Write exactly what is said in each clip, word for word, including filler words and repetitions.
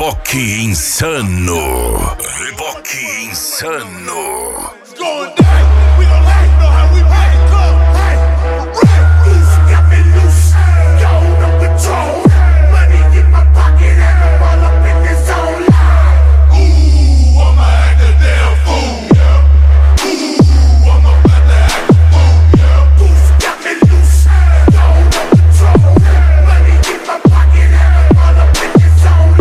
Reboque Insano. Reboque Insano. It's going down. We don't like know how we make it go. Hey, right. Loose, got me loose. Go no control. Money in my pocket and I'm all up in this zone. Ooh, I'ma act a damn fool. Yeah. Ooh, I'm about to act a fool. Yeah. Loose, got me loose. Go no control. Money in my pocket and I'm all up in this zone.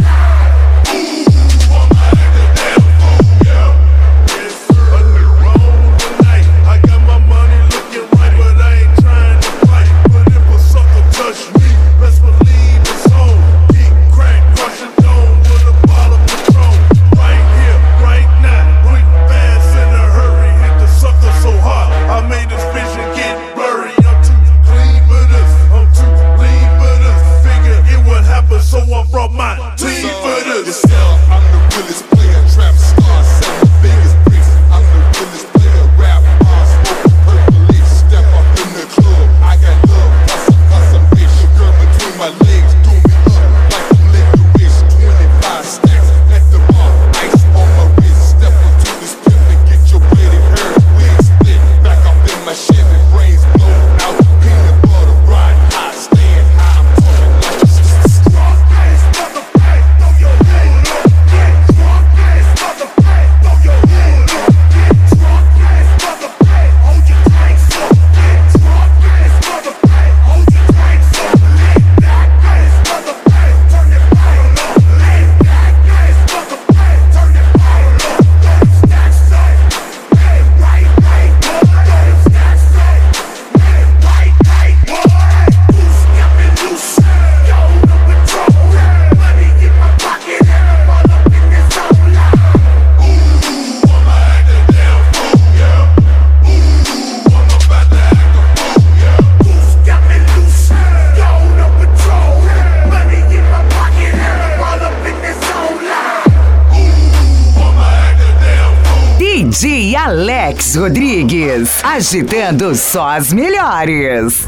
Ooh, I'ma act a damn fool. Yeah. Yes, sir. Wrong tonight. I got my money looking right, but I ain't trying to fight. But if a sucker touch me, best believe it's home. Geek crack, crush a dome with a bottle of Patron. Right here, right now, quick, fast, in a hurry. Hit the sucker so hard, I made his vision get blurry. I'm too clean for this, I'm too lean for this. Figure it would happen, so I brought my team for this. I'm the realest player, trap star, selling the biggest bricks. I'm the realest player, rap, bar, smoking purple leaf. Step up in the club, I got love, hustle, hustle, bitch. Your girl between my legs, do me up like I'm licorice. twenty-five stacks at the bar, ice on my wrist. Step up to this pimp and get your braided hair wig split. Back up in my Chevy, brains blown out, peanut butter ride high, staying high. I'm talking like a Drunk ass motherfucker, throw your hood up. Get drunk ass motherfucker, throw your hood up. Get drunk ass motherfucker, hold your drinks up. Get drunk ass motherfucker, hold your drinks up. Lean back ass motherfucker, turn that bottle up. Lean back ass motherfucker, turn that bottle up. Throw them stacks up. Hey, right, right, what? Throw them stacks up. Hey, right, right, what? Loose, got me loose. Go no control. Money in my pocket and I'm all up in this zone. Ooh, I'ma act a damn fool, yeah. Ooh, I'm about to act a fool, yeah. Loose, got me loose. Go no control. Money in my pocket and I'm all up in this zone. Ooh, I'ma act a damn fool. D J Alex Rodrigues, agitando só as melhores.